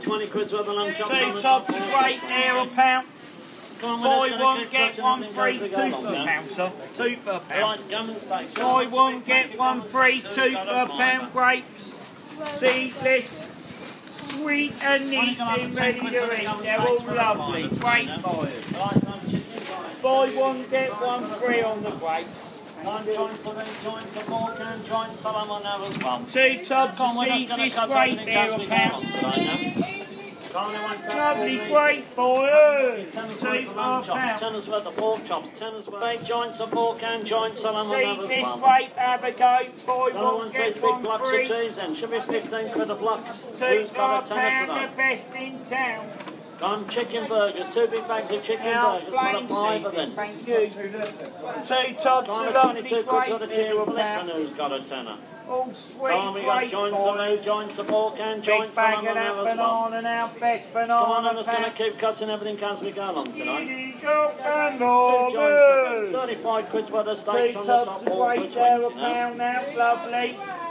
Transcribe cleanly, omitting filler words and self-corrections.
20 quid's worth of lamb chops. 2 tubs of great here a pound. Buy one, get one free, 2 per pound, sir. 2 per pound. Buy one, get one free, 2 per pound grapes. Seedless, sweet and neat and ready to eat. They're all lovely, great buyers. Buy one, get one free on the grapes. 2 tubs of seedless grape here a pound. Lovely grape buyers. 2 per pound. Tenner's worth of pork chops. Tenner's worth of joints of pork and joints of lamb on that as Seedless well. grape, have a go. Buy one, get Big one blocks of free. cheese then. Should be 15 quid a block. 2 Who's per got a tenner pound, today? the best in town. Gone chicken burgers, 2 big bags of chicken Now, burgers. plain What a fiver seedless, then. thank you. 2 tubs of lovely 22 quid grape worth of here cheese a flips and pound. who's got a tenner? All sweet Come on, we got grape joints of boys. moo, joints of pork and Big joints of bag lamb of on that there as well. banana now, best Come on, I'm banana just going to pack. keep cutting everything as we go along tonight. 35 35 quid's worth of 2 steaks on the tubs top, of all for grape there a 20 now. pound now, lovely.